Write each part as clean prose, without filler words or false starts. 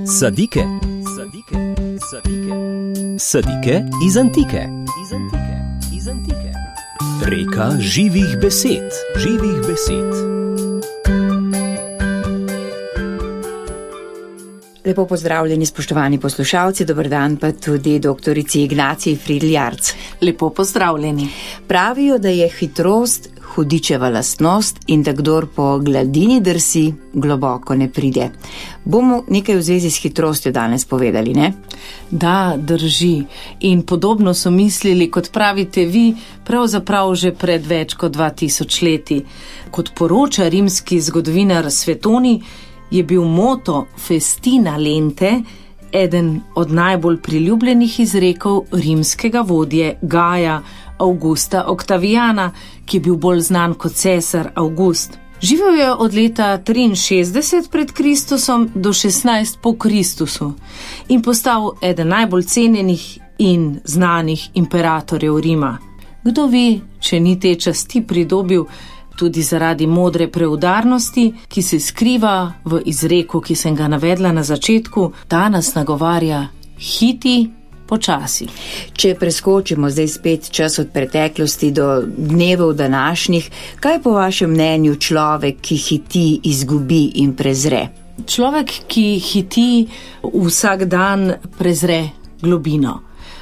Sadike. Sadike iz antike. Reka živih besed. Lepo pozdravljeni, spoštovani poslušalci, dober dan pa tudi doktorici Ignaciji Fridl-Jarc. Lepo pozdravljeni. Pravijo, da je hitrost hudičeva lastnost in da kdor po gladini drsi, globoko ne pride. Bomo nekaj v zvezi s hitrostjo danes povedali, ne? Da, drži. In podobno so mislili, kot pravite vi, pravzaprav že pred več kot 2000 leti. Kot poroča rimski zgodovinar Svetoni, je bil moto Festina lente eden od najbolj priljubljenih izrekov rimskega vodje Gaja Augusta Octaviana, ki je bil bolj znan kot cesar August. Živel je od leta 63 pred Kristusom do 16 po Kristusu in postal eden najbolj cenjenih in znanih imperatorjev Rima. Kdo ve, če ni te časti pridobil tudi zaradi modre preudarnosti, ki se skriva v izreku, ki sem ga navedla na začetku, da nas nagovarja hiti počasi. Če preskočimo zdaj spet čas od preteklosti do dnevov današnjih, kaj po vašem mnenju človek, ki hiti, izgubi in prezre? Človek, ki hiti, vsak dan prezre globino.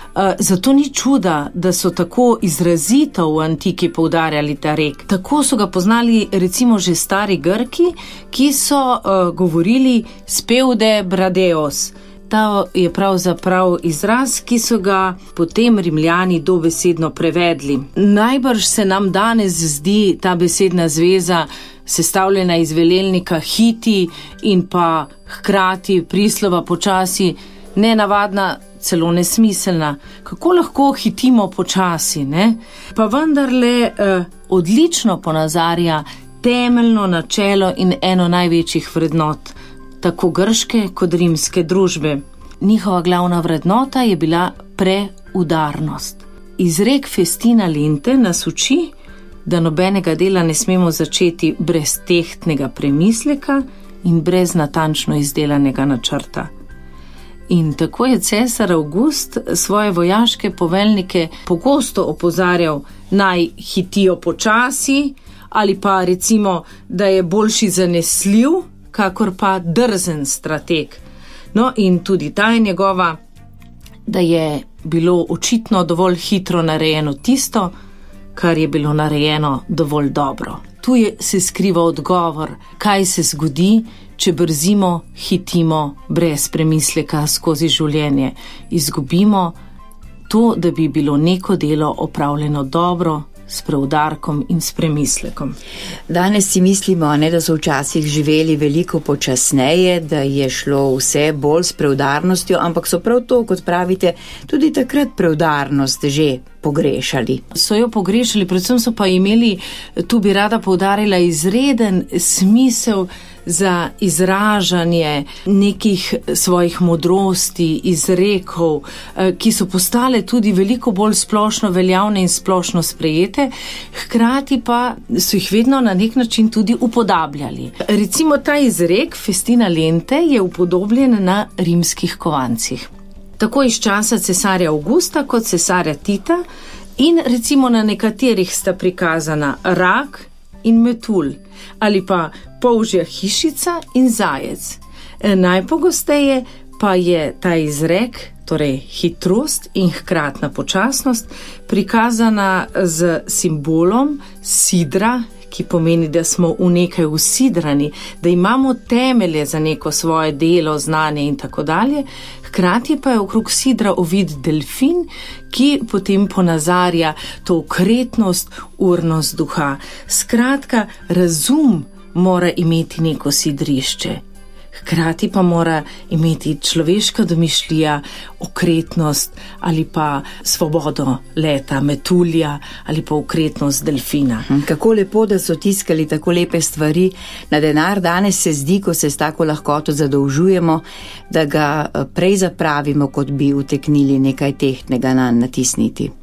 Zato ni čuda, da so tako izrazito v antiki poudarjali ta rek. Tako so ga poznali recimo že stari Grki, ki so govorili speude bradeos. Ta je pravzaprav izraz, ki so ga potem Rimljani dobesedno prevedli. Najbrž se nam danes zdi ta besedna zveza sestavljena iz velelnika hiti in pa hkrati prislova počasi nenavadna, celo nesmiselna. Kako lahko hitimo počasi, ne? Pa vendarle odlično ponazarja temeljno načelo in eno največjih vrednot, tako grške kot rimske družbe. Njihova glavna vrednota je bila preudarnost. Izrek Festina lente nas uči, da nobenega dela ne smemo začeti brez tehtnega premisleka in brez natančno izdelanega načrta. In tako je cesar August svoje vojaške poveljnike pogosto opozarjal, naj hitijo počasi ali pa recimo, da je boljši zanesljiv, kakor pa drzen strateg. No in tudi ta je njegova, da je bilo očitno dovolj hitro narejeno tisto, kar je bilo narejeno dovolj dobro. Tu se skriva odgovor, kaj se zgodi, če brzimo, hitimo brez premisleka skozi življenje. Izgubimo to, da bi bilo neko delo opravljeno dobro, s preudarkom in s premislekom. Danes si mislimo, da so včasih živeli veliko počasneje, da je šlo vse bolj s preudarnostjo, ampak so prav to, kot pravite, tudi takrat preudarnost že pogrešali. So jo pogrešali, predvsem so pa imeli, tu bi rada poudarila, izreden smisel za izražanje nekih svojih modrosti, izrekov, ki so postale tudi veliko bolj splošno veljavne in splošno sprejete, hkrati pa so jih vedno na nek način tudi upodabljali. Recimo ta izrek Festina lente je upodobljen na rimskih kovancih. Tako iz časa cesarja Augusta kot cesarja Tita in recimo na nekaterih sta prikazana rak in metulj ali pa polžja hišica in zajec. Najpogosteje pa je ta izrek, torej hitrost in hkratna počasnost, prikazana z simbolom sidra, ki pomeni, da smo v nekaj usidrani, da imamo temelje za neko svoje delo, znanje in tako dalje. Hkrati pa je okrog sidra ovit delfin, ki potem ponazarja to okretnost, urnost duha. Skratka, razum mora imeti neko sidrišče. Hkrati pa mora imeti človeška domišljija, okretnost ali pa svobodo leta metulja ali pa okretnost delfina. Kako lepo, da so tiskali tako lepe stvari na denar. Danes se zdi, ko se s tako lahkoto zadolžujemo, da ga prej zapravimo, kot bi uteknili nekaj tehtnega natisniti.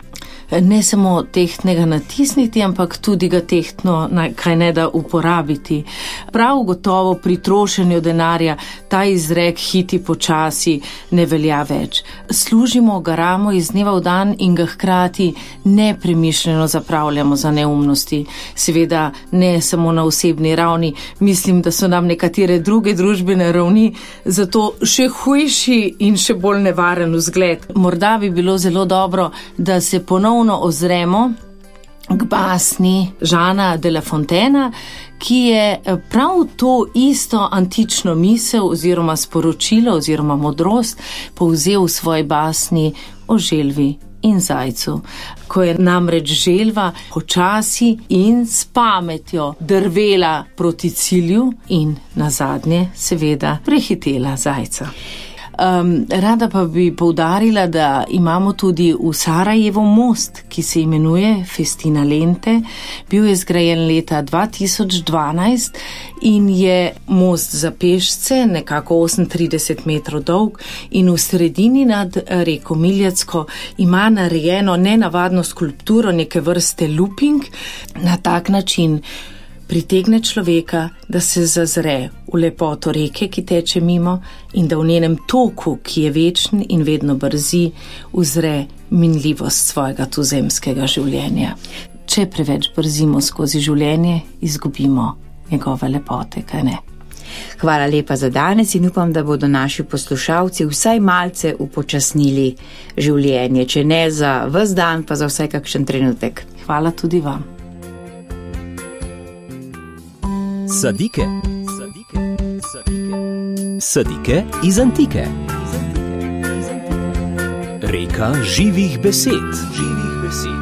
ne samo tehtnega natisniti, ampak tudi ga tehtno, kaj ne da uporabiti. Prav gotovo pri trošenju denarja ta izrek hiti počasi ne velja več. Služimo, garamo iz dneva v dan in ga hkrati nepremišljeno zapravljamo za neumnosti. Seveda ne samo na osebni ravni, mislim, da so nam nekatere druge družbene ravni zato še hujši in še bolj nevaren vzgled. Morda bi bilo zelo dobro, da se ponovno ozremo k basni Žana de La Fontaina, ki je prav to isto antično misel oziroma sporočilo oziroma modrost povzel v svoji basni o želvi in zajcu, ko je namreč želva počasi in s pametjo drvela proti cilju in nazadnje seveda prehitela zajca. Rada pa bi poudarila, da imamo tudi v Sarajevu most, ki se imenuje Festina Lente. Bil je zgrajen leta 2012 in je most za pešce, nekako 38 metrov dolg, in v sredini nad reko Miljacko ima narejeno nenavadno skulpturo, neke vrste looping. Na tak način pritegne človeka, da se zazre v lepoto reke, ki teče mimo, in da v njenem toku, ki je večen in vedno brzi, uzre minljivost svojega tuzemskega življenja. Če preveč brzimo skozi življenje, izgubimo njegove lepote, kaj ne? Hvala lepa za danes in upam, da bodo naši poslušalci vsaj malce upočasnili življenje, če ne za ves dan, pa za vsaj kakšen trenutek. Hvala tudi vam. Sadike. Sadike iz antike. Reka živih besed.